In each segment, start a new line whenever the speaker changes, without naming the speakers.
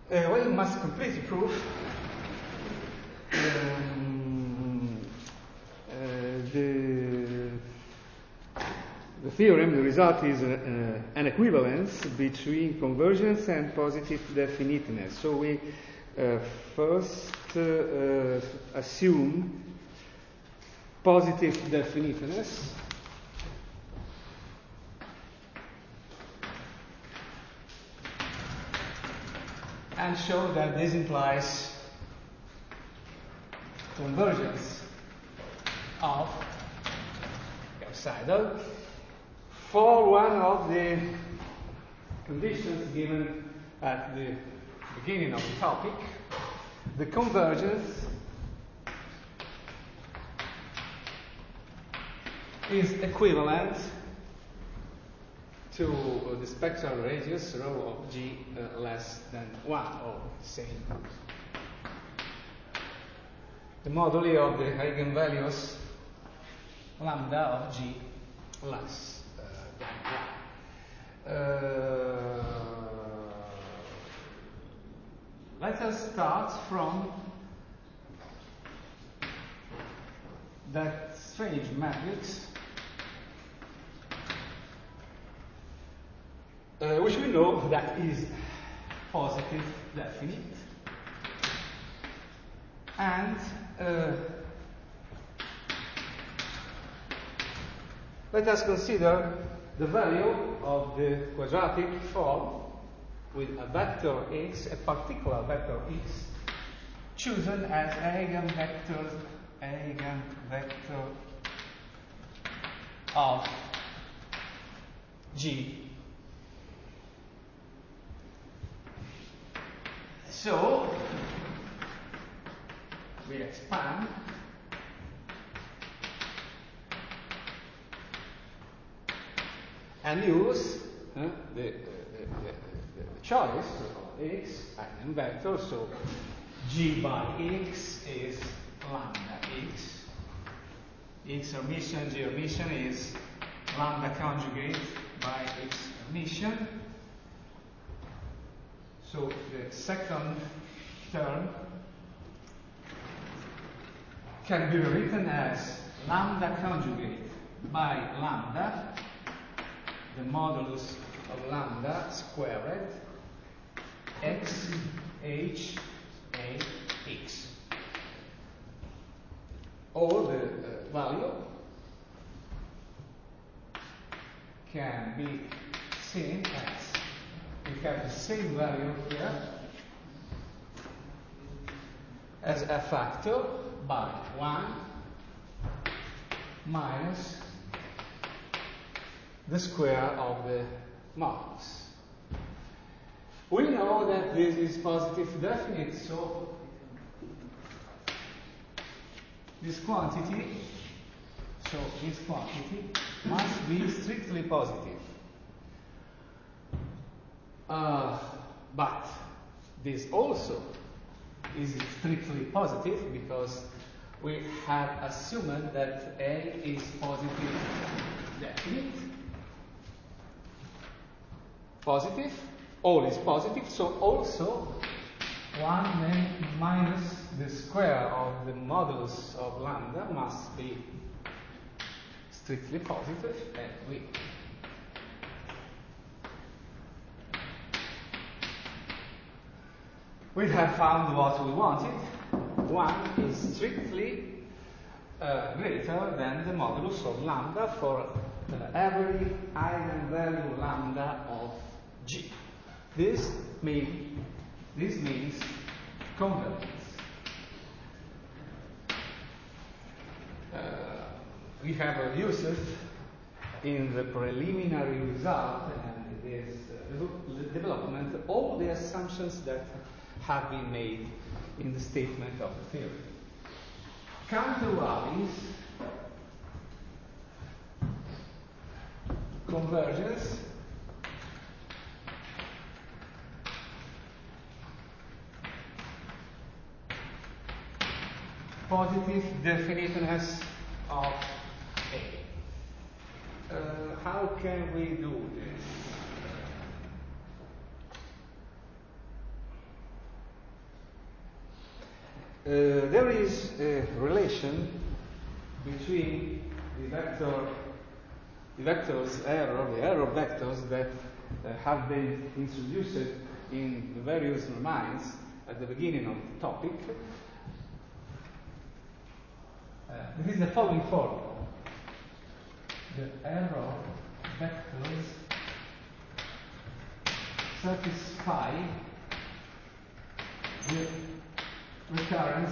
Well, you must completely prove the theorem. The result is an equivalence between convergence and positive definiteness. So we first assume positive definiteness. And show that this implies convergence of Gauss-Seidel for one of the conditions given at the beginning of the topic. The convergence is equivalent to the spectral radius rho of G less than 1, or same. The moduli of the eigenvalues lambda of G less than 1. Let us start from that strange matrix which we know that is positive definite, and let us consider the value of the quadratic form with a vector x, a particular vector x, chosen as eigenvector of G. So we expand and use the choice of x eigenvector. So G by x is lambda x. X Hermitian, G Hermitian is lambda conjugate by x Hermitian. So the second term can be written as lambda conjugate by lambda, the modulus of lambda squared, x h a x. Or the value can be seen as, we have the same value here as a factor by 1 minus the square of the modulus. We know that this is positive definite, so this quantity must be strictly positive. But this also is strictly positive because we have assumed that A is positive definite. Positive, all is positive, so also 1 minus the square of the modulus of lambda must be strictly positive, and we have found what we wanted. 1 is strictly greater than the modulus of lambda for every eigenvalue lambda of G. This means convergence. We have reduced in the preliminary result and this development all the assumptions that have been made in the statement of the theory. Counterwise, convergence positive definiteness of A. How can we do this? there is a relation between the error vectors that have been introduced in the various domains at the beginning of the topic. This is the following formula. The error vectors satisfy the recurrence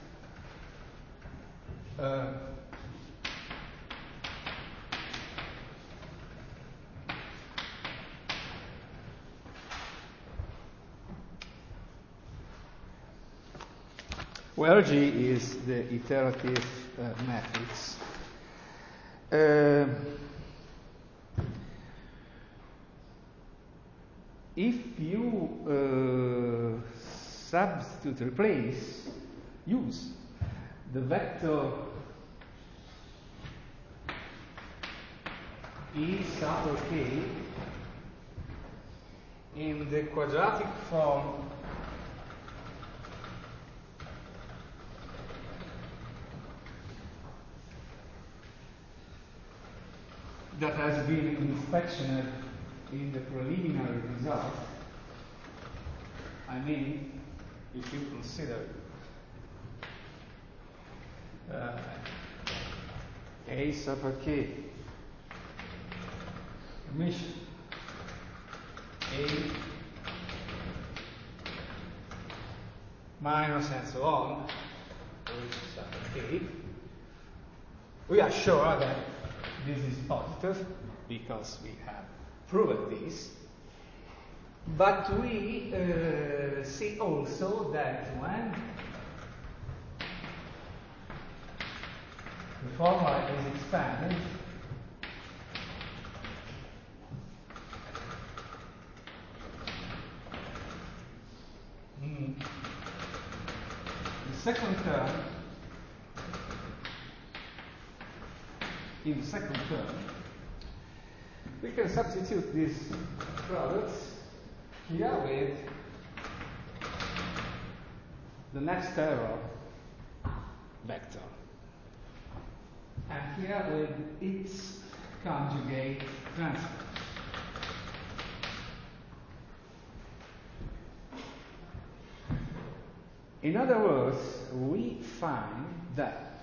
where G is the iterative matrix. If you use the vector E sub k in the quadratic form that has been inspected in the preliminary result, I mean, if you consider A sub k mission A minus and so on, which is sub k, we are sure that this is positive because we have proven this. But we see also that when the formula is expanded, the second term, in the second term, we can substitute these products here with the next error vector, and here with its conjugate transpose. In other words, we find that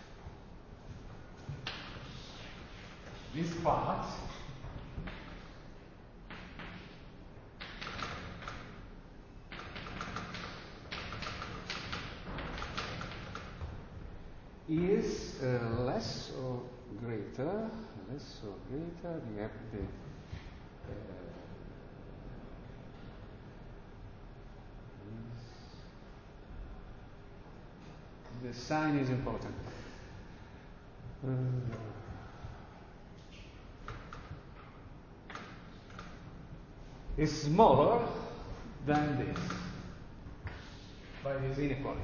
this part is less or greater, we have the sign is important. Is smaller than this by this inequality.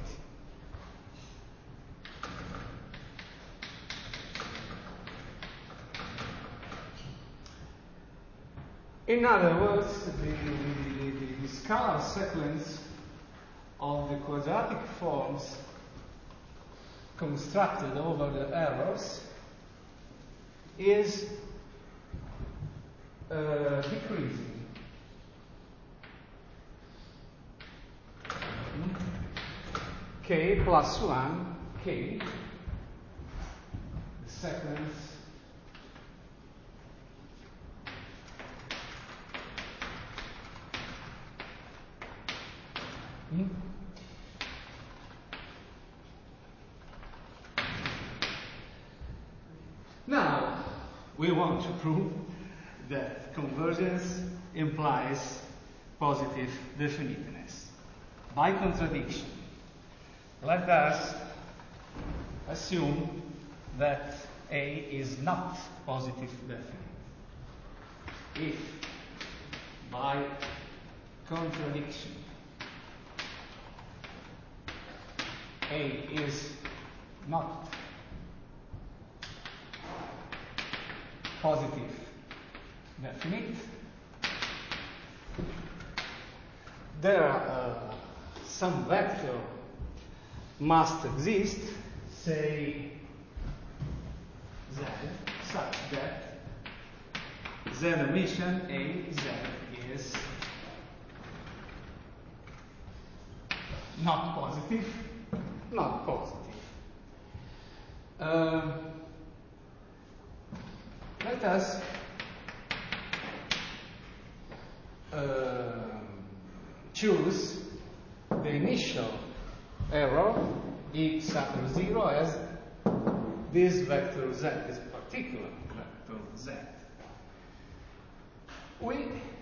In other words, the scalar sequence of the quadratic forms constructed over the errors is decreasing. K plus 1, K, the sequence Now, we want to prove that convergence implies positive definiteness. By contradiction, let us assume that A is not positive definite. If, by contradiction, A is not positive definite, there are some vector must exist, say Z, such that Z emission A Z is not positive, not positive. Let us choose the initial error E sub 0 as this vector Z, this particular vector Z. We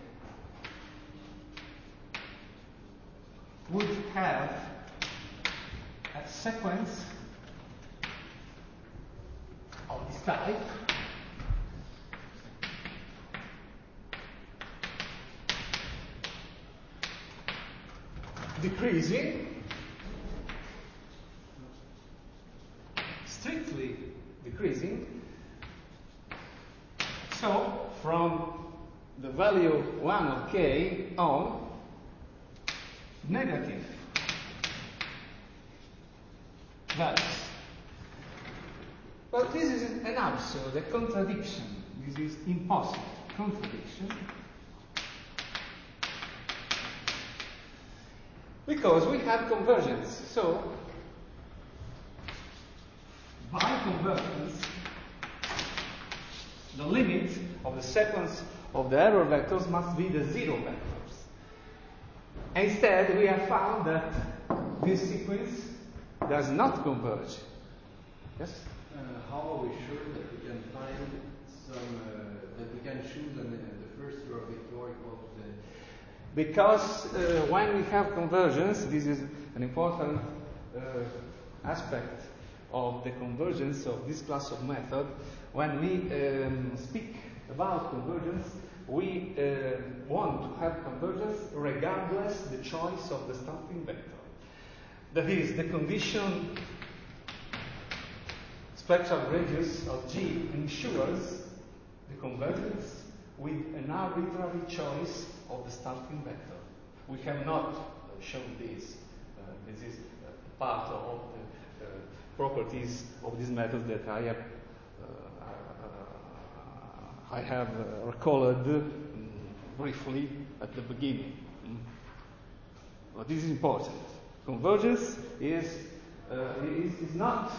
would have a sequence of this type decreasing, strictly decreasing. So from the value 1 of k on, negative values. But this is an absurd, a contradiction. This is impossible. Contradiction. Because we have convergence. So, by convergence, the limit of the sequence of the error vectors must be the zero vectors. Instead, we have found that this sequence does not converge. Yes?
How are we sure that we can find some, that we can choose the first error vector equal to the...
Because when we have convergence, this is an important aspect of the convergence of this class of method. When we speak about convergence, we want to have convergence regardless the choice of the starting vector. That is, the condition spectral radius of G ensures the convergence with an arbitrary choice of the starting vector. We have not shown this. This is part of the properties of this method that I have recalled briefly at the beginning. But this is important. Convergence is not.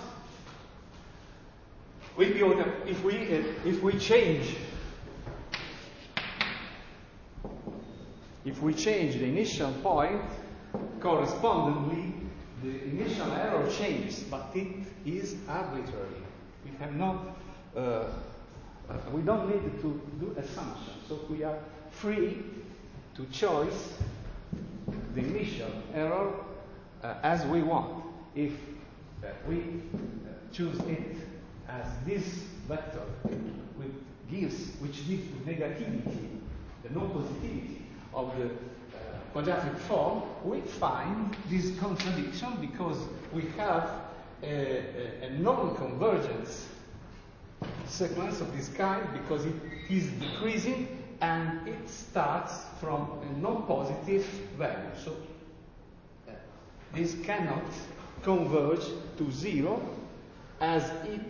If we change the initial point, correspondingly, the initial error changes, but it is arbitrary. We have not. We don't need to do assumptions, so we are free to choose the initial error as we want. If we choose it as this vector, which gives the negativity, the non-positivity of the quadratic form, we find this contradiction because we have a non-convergence sequence of this kind because it is decreasing and it starts from a non-positive value. So this cannot converge to zero as it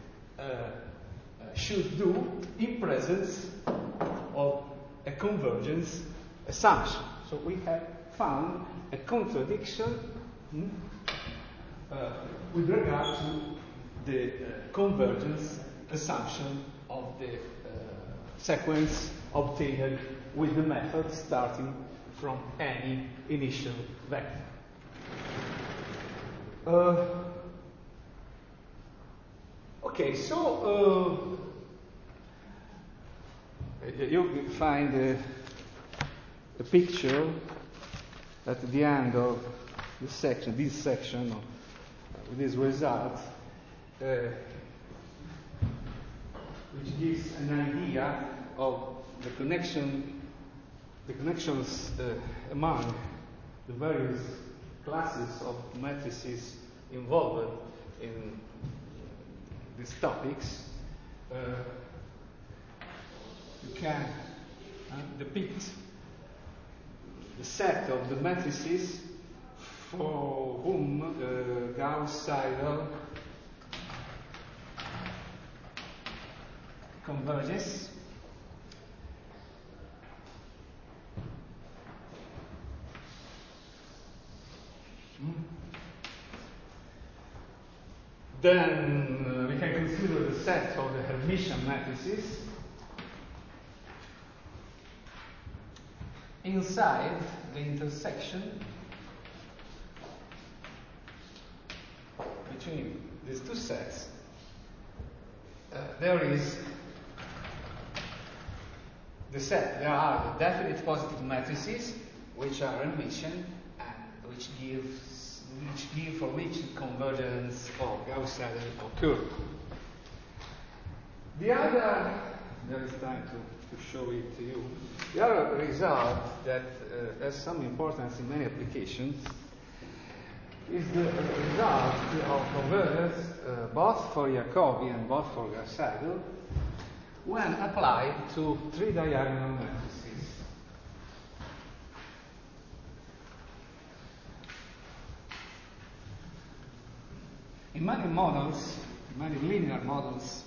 should do in presence of a convergence assumption. So we have found a contradiction with regard to the convergence assumption of the sequence obtained with the method starting from any initial vector. Okay, so you find a picture at the end of the section, this section, with this result, which gives an idea of the connections among the various classes of matrices involved in these topics. You can depict the set of the matrices for whom Gauss-Seidel converges. Then we can consider the set of the Hermitian matrices inside the intersection between these two sets. There is the set. There are the definite positive matrices which are Hermitian and which give for which convergence of Gauss-Seidel occur. The other, there is time to show it to you. The other result that has some importance in many applications is the result of convergence both for Jacobi and both for Gauss-Seidel when applied to three diagonal matrices. In many models, many linear models,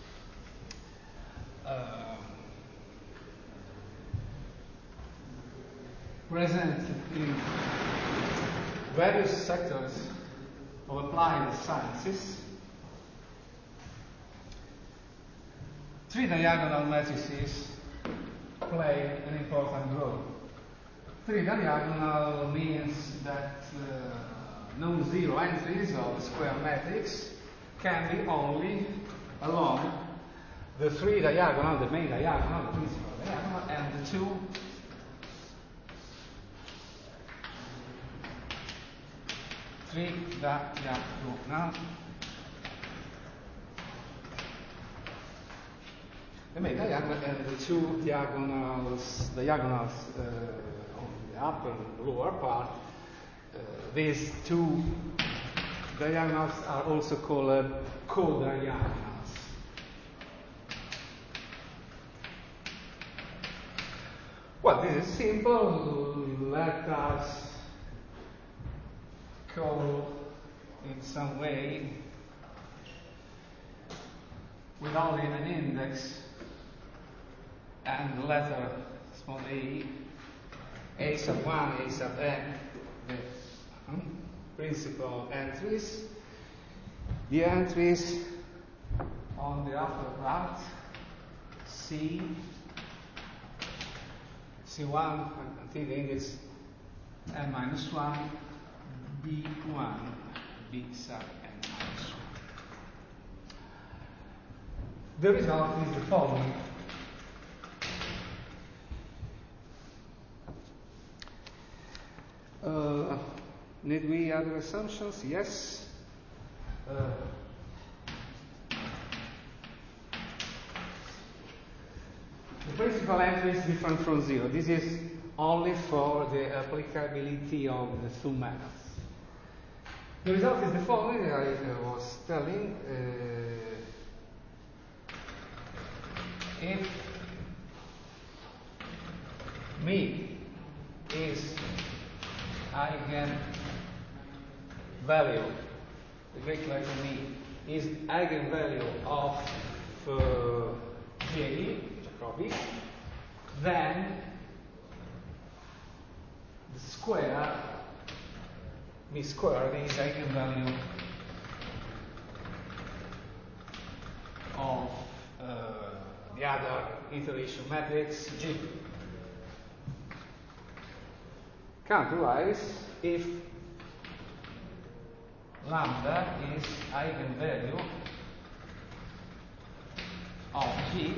present in various sectors of applied sciences, three diagonal matrices play an important role. Three diagonal means that non-zero entries of the square matrix can be only along the three diagonal, the main diagonal, the principal diagonal, and the two three diagonal. The main diagonal and the two diagonals on the upper and lower part. These two diagonals are also called codiagonals. Well, this is simple. Let us call in some way with only an index and the letter small a sub 1, a sub n, the principal entries. The entries on the upper part, C1 until the index n minus 1, B1, B sub n minus 1. The result is the following. Need we other assumptions? Yes. The principal entry is different from zero. This is only for the applicability of the two methods. The result is the following. I was telling. If me is eigenvalue, the Greek letter me is eigenvalue of J, Jacobi, then the square, me squared, is eigenvalue of the other iteration matrix G. Counterwise, if lambda is eigenvalue of G,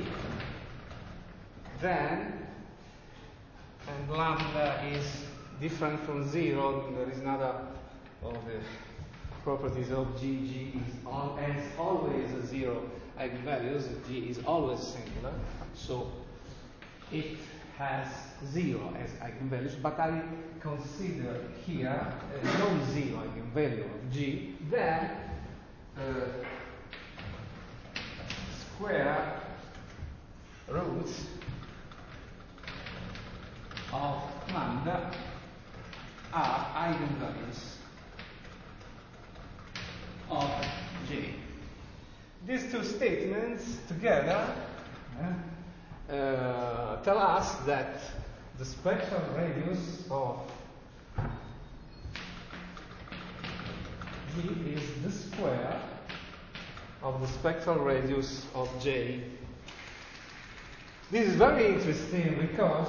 then, and lambda is different from zero, there is another of the properties of G. G is always a zero eigenvalues. G is always singular, so it has zero as eigenvalues, but I consider here a non-zero eigenvalue of G, then square roots of lambda are eigenvalues these two statements together tell us that the spectral radius of G is the square of the spectral radius of J. This is very interesting because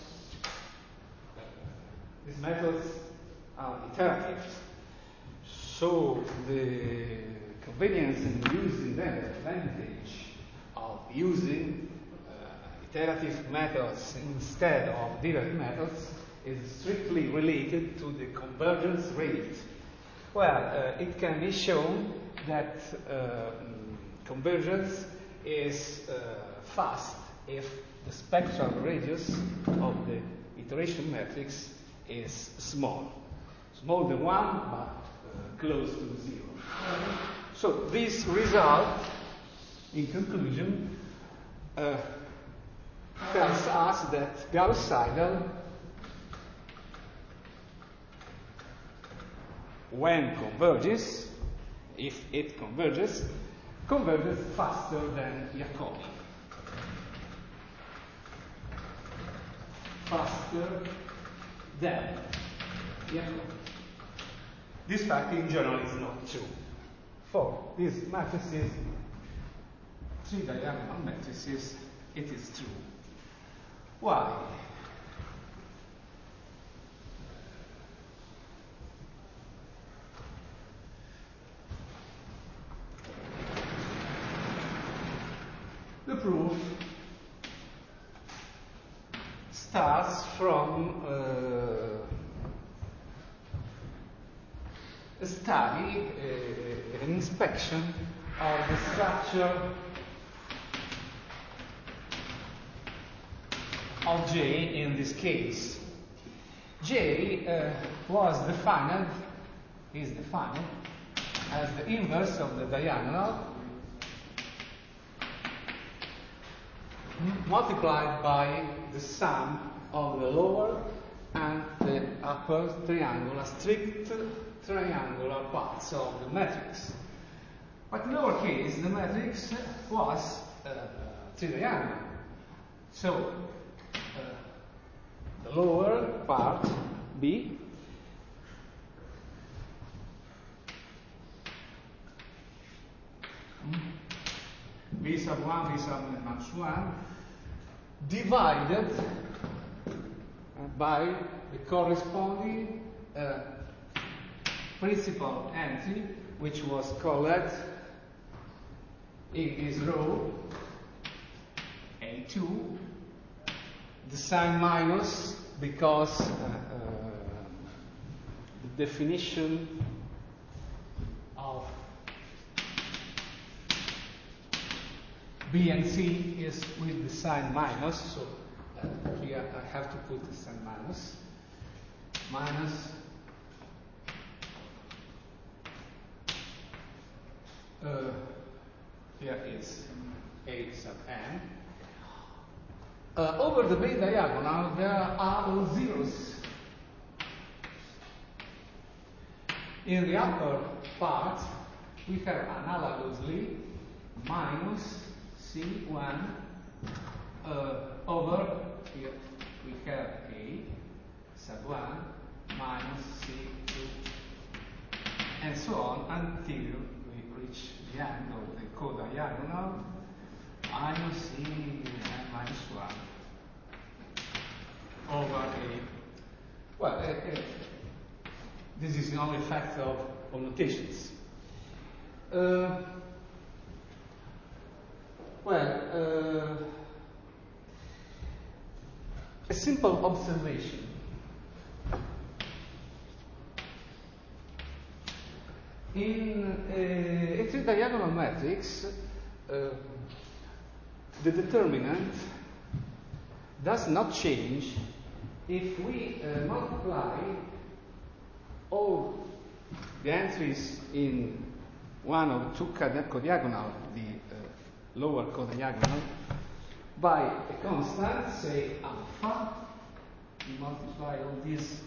these methods are iterative. So the convenience in using them, the advantage of using iterative methods instead of direct methods is strictly related to the convergence rate. Well, it can be shown that convergence is fast if the spectral radius of the iteration matrix is small. Smaller than 1, but close to 0. So this result, in conclusion, tells us that Gauss-Seidel, when converges, if it converges faster than Jacobi. Faster than Jacobi. This fact in general is not true. For these matrices, three diagonal matrices, it is true. Why? The proof starts from a study, an inspection of the structure of J in this case. J is defined as the inverse of the diagonal multiplied by the sum of the lower and the upper strict triangular parts of the matrix. But in our case, the matrix was tridiagonal. So, the lower part, B, B sub 1, B sub minus 1, divided by the corresponding principal entry, which was called in this row A2, the sign minus because the definition of B and C is with the sign minus, so here I have to put the sign minus. Here is A sub n. Over the main diagonal, there are all zeros. In the upper part, we have analogously minus C1 over here we have A sub 1 minus C2 and so on until we reach the end of the codiagonal minus C and minus 1 over A. Well, this is the only factor of notations. A simple observation. In a tridiagonal matrix, the determinant does not change if we multiply all the entries in one of two codiagonal, the lower codiagonal, by a constant, say alpha. We multiply all this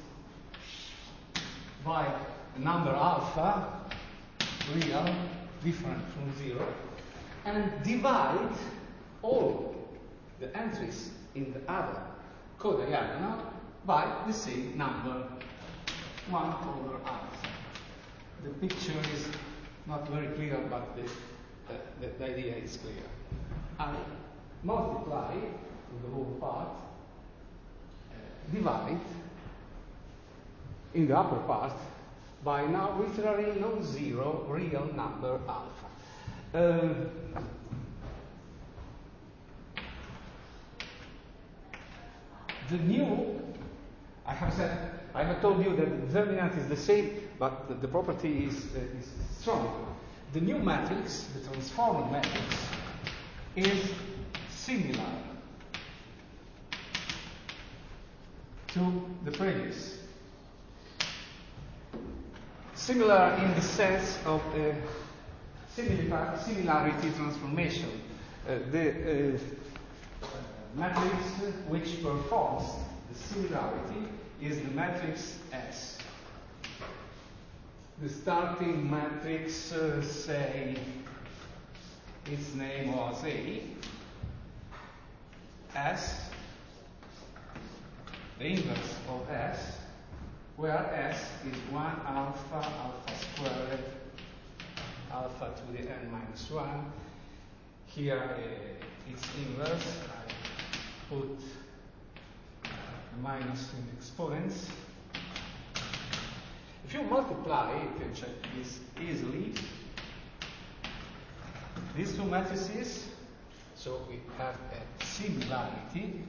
by a number alpha, real, different from 0. and divide all the entries in the other codiagonal by the same number, 1 over alpha. The picture is not very clear, but the idea is clear. I multiply the whole part, divide in the upper part by an arbitrary non-zero real number alpha. The new, I have told you that the determinant is the same, but the property is strong. The new matrix, the transformed matrix, is similar to the previous. Similar in the sense of similarity transformation. The matrix which performs the similarity is the matrix S. The starting matrix, say, its name was A, S, the inverse of S, where S is 1 alpha, alpha squared, alpha to the n minus 1. Here its inverse, I put minus in the exponents. If you multiply, you can check this easily. These two matrices, so we have a similarity.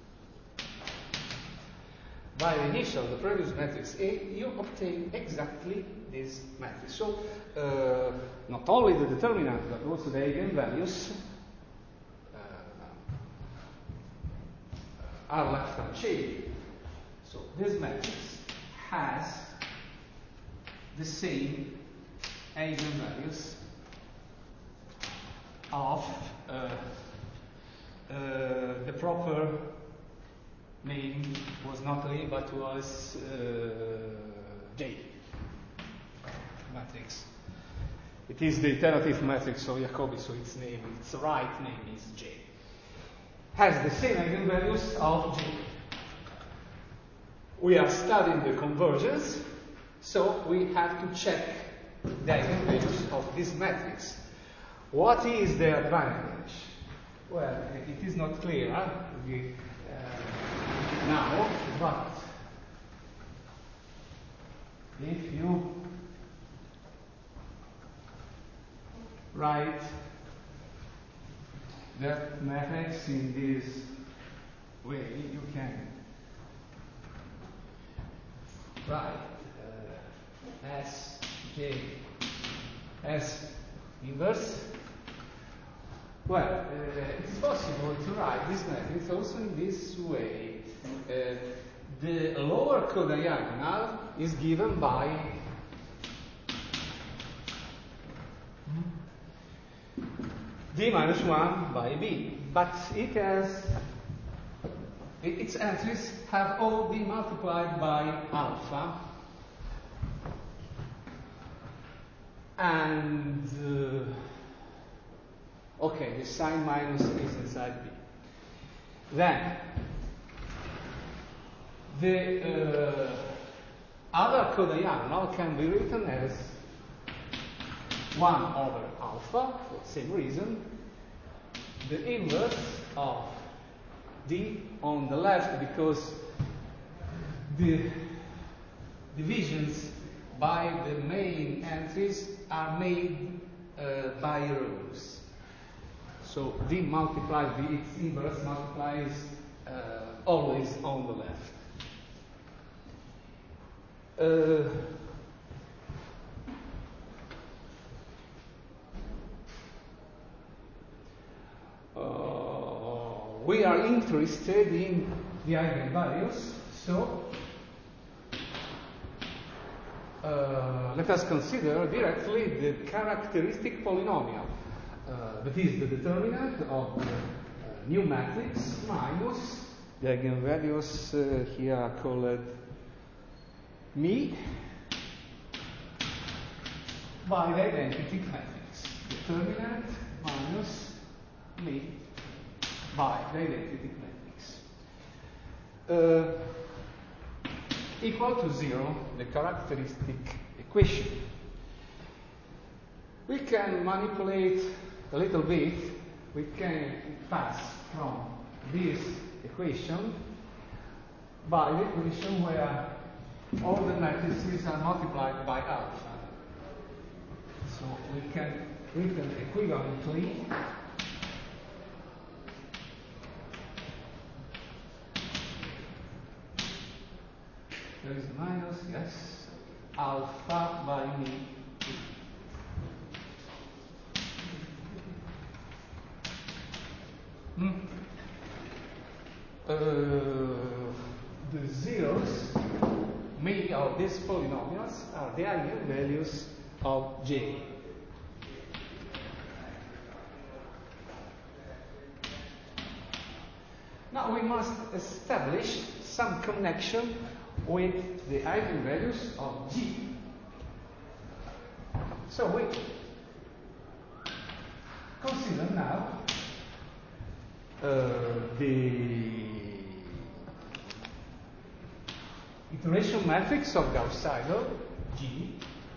By the initial, the previous matrix A, you obtain exactly this matrix. So, not only the determinant, but also the eigenvalues are left unchanged. So, this matrix has the same eigenvalues of the proper name was not A, but was J matrix. It is the iterative matrix of Jacobi, so its right name is J. Has the same eigenvalues of J. We are studying the convergence, so we have to check the eigenvalues of this matrix. What is the advantage? Well, it is not clear now, but if you write that matrix in this way, you can write S, J, S inverse. Well, it is possible to write this matrix also in this way. The lower codiagonal is given by D minus 1 by B, but it has its entries have all been multiplied by alpha, and okay, the sign minus is inside B. Then the other codiagonal can be written as 1 over alpha, for the same reason. The inverse of D on the left, because the divisions by the main entries are made by rows. So D multiplies D, its inverse multiplies always on the left. We are interested in the eigenvalues, so let us consider directly the characteristic polynomial. That is the determinant of the new matrix minus the eigenvalues here are called mi by the identity matrix. Determinant minus me by the identity matrix. Equal to 0, the characteristic equation. We can manipulate a little bit. We can pass from this equation by the equation where all the matrices are multiplied by alpha. So we can written equivalently there is a minus, yes, alpha by me. The zeros made of these polynomials are the eigenvalues of J. Now we must establish some connection with the eigenvalues of G. So we consider now the iteration matrix of Gauss-Seidel G.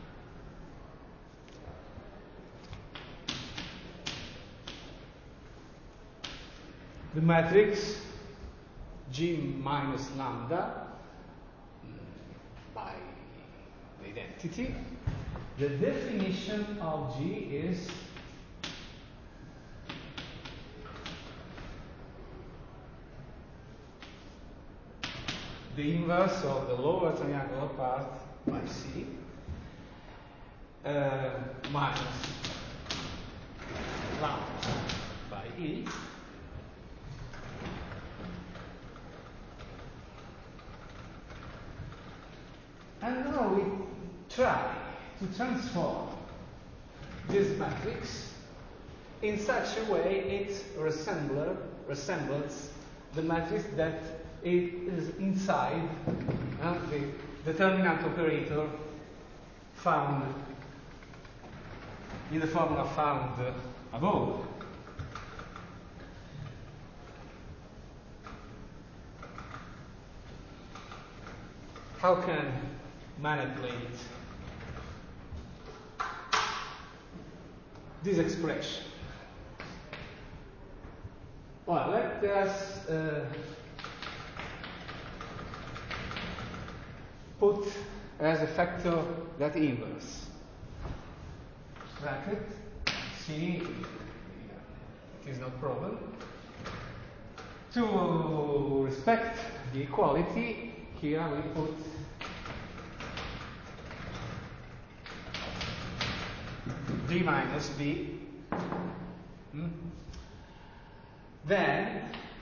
The matrix G minus lambda by the identity. The definition of G is the inverse of the lower triangular part by C minus lambda by E and now we try to transform this matrix in such a way it resembles the matrix that it is inside the determinant operator found in the formula found above. How can manipulate this expression? Well, let us put as a factor that inverse. Bracket C, it is no problem. To respect the equality, here we put D minus B. Then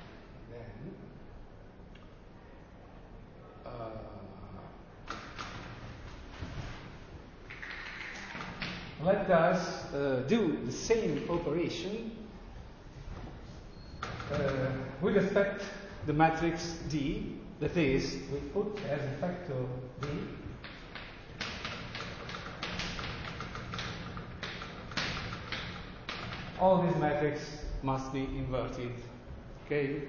let us do the same operation with respect to the matrix D, that is, we put as a factor D all these matrices must be inverted, okay?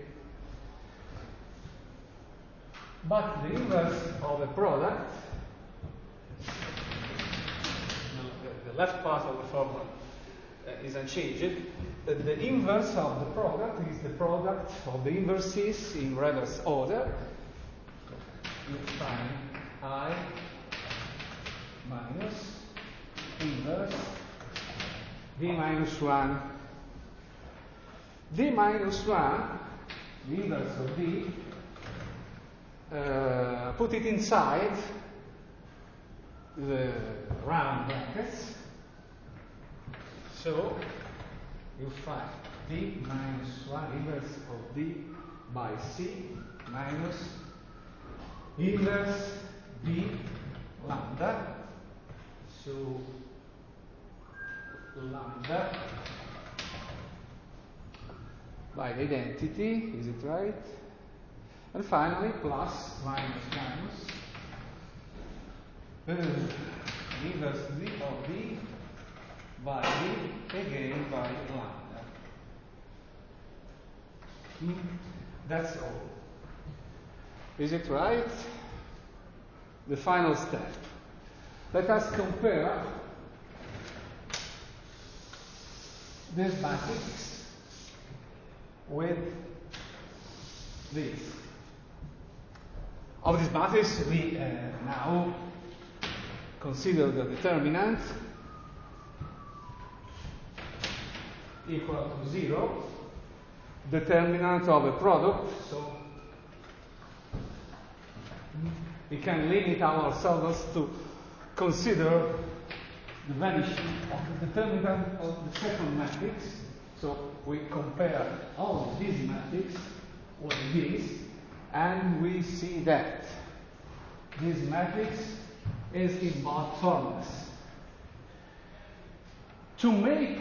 But the inverse of a product, the left part of the formula is unchanged. The inverse of the product is the product of the inverses in reverse order. You find I minus inverse D minus 1. D minus 1, the inverse of D, put it inside the round brackets. So you find D minus 1 inverse of D by C minus inverse B lambda. So lambda by the identity, is it right? And finally plus minus inverse D of D by B again by lambda. That's all. Is it right? The final step. Let us compare this matrix with this. Of this matrix, we now consider the determinant equal to 0, determinant of a product, so we can limit ourselves to consider the vanishing of the determinant of the second matrix. So we compare all of these matrices with this, and we see that this matrix is in both formulas. To make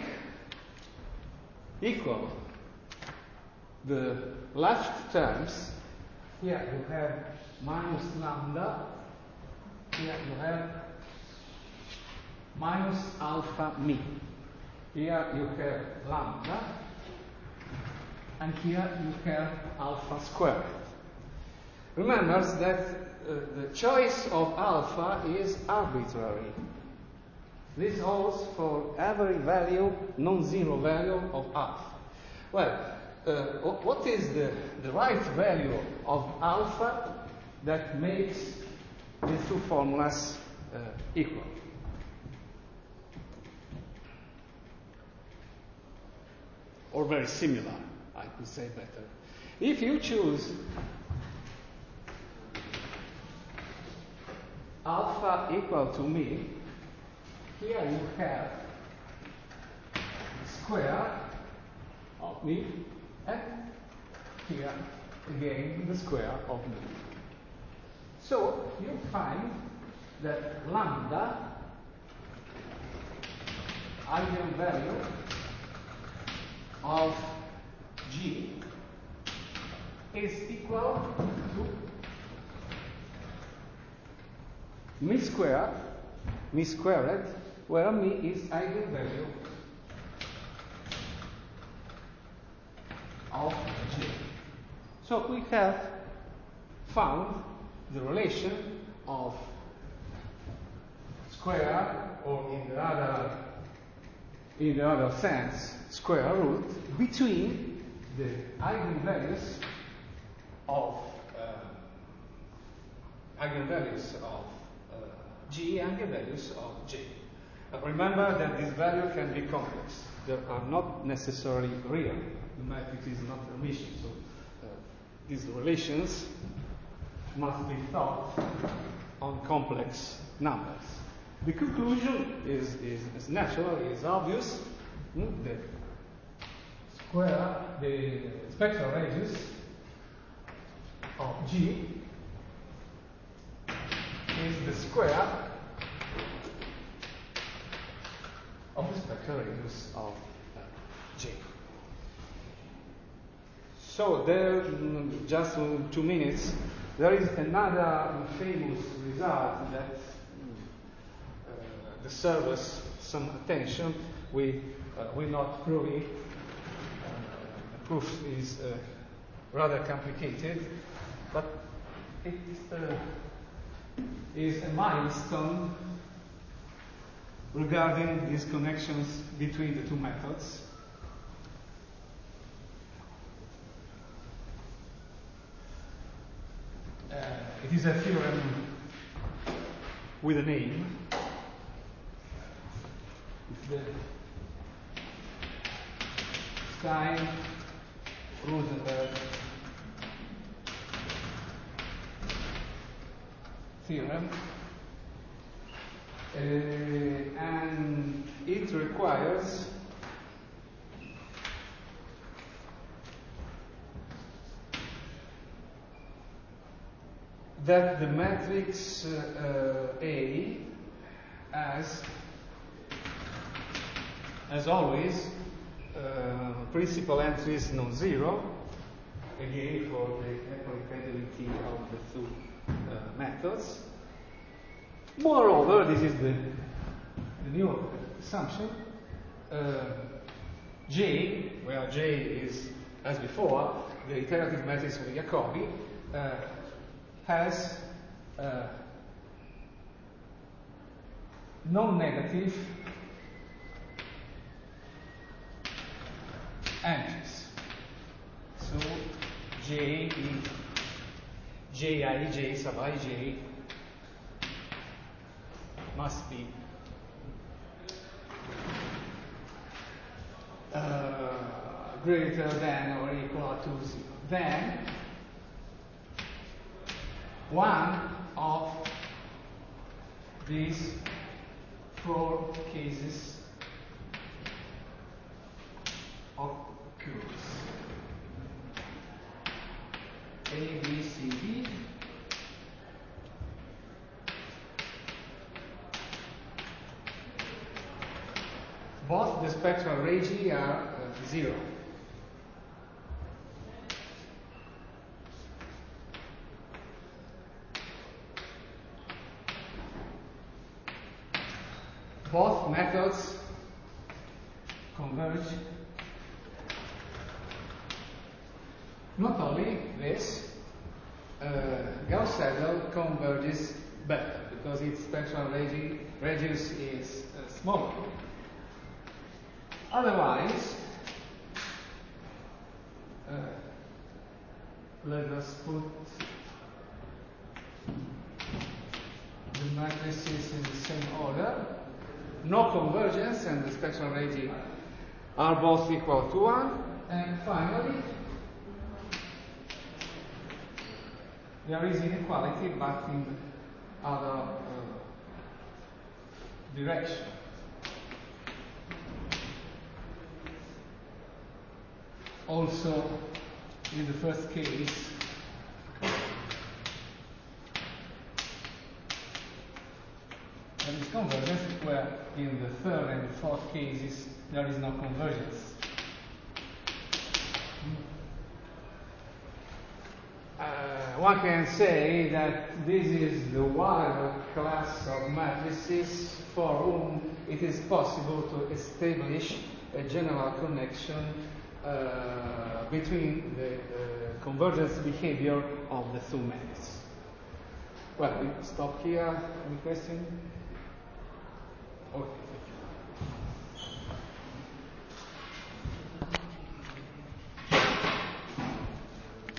equal the left terms, here you have minus lambda, here you have minus alpha mi. Here you have lambda, and here you have alpha squared. Remember that the choice of alpha is arbitrary. This holds for every value, non-zero value of alpha. Well, what is the right value of alpha that makes these two formulas equal? Or very similar, I could say better. If you choose alpha equal to mi, here you have the square of mi, and here again the square of mi. So you find that lambda, eigenvalue of G, is equal to mi squared, where mi is eigenvalue of G. So we have found the relation of square, or in the other sense, square root, between the eigenvalues of G and eigenvalues of J. Remember that this value can be complex. They are not necessarily real. The matrix is not Hermitian, so these relations must be thought on complex numbers. The conclusion is natural, is obvious. The spectral radius of G is the square of the spectral radius of J. So there, just 2 minutes, there is another famous result that deserves some attention. We will not prove it. The proof is rather complicated, but it is a milestone regarding these connections between the two methods. It is a theorem with a name. It's the Stein-Rosenberg theorem, and it requires that the matrix A has, as always, principal entries non-zero, again for the equal-independability of the two methods. Moreover, this is the new assumption, J, where J is, as before, the iterative matrix of Jacobi, has non-negative entries. So J is Jij sub ij must be greater than or equal to 0. Then one of these 4 cases occurs. A, B, C, D. Both the spectral radii are 0. Both methods converge. Not only this, Gauss-Seidel converges better because its spectral radius is smaller. Otherwise, let us put the matrices in the same order. No convergence, and the spectral radii are both equal to 1. And finally, there is inequality, but in the other direction. Also, in the first case, there is convergence, where in the third and the fourth cases there is no convergence. One can say that this is the wider class of matrices for whom it is possible to establish a general connection between the convergence behavior of the two matrices. Well, we stop here. Any question? Okay.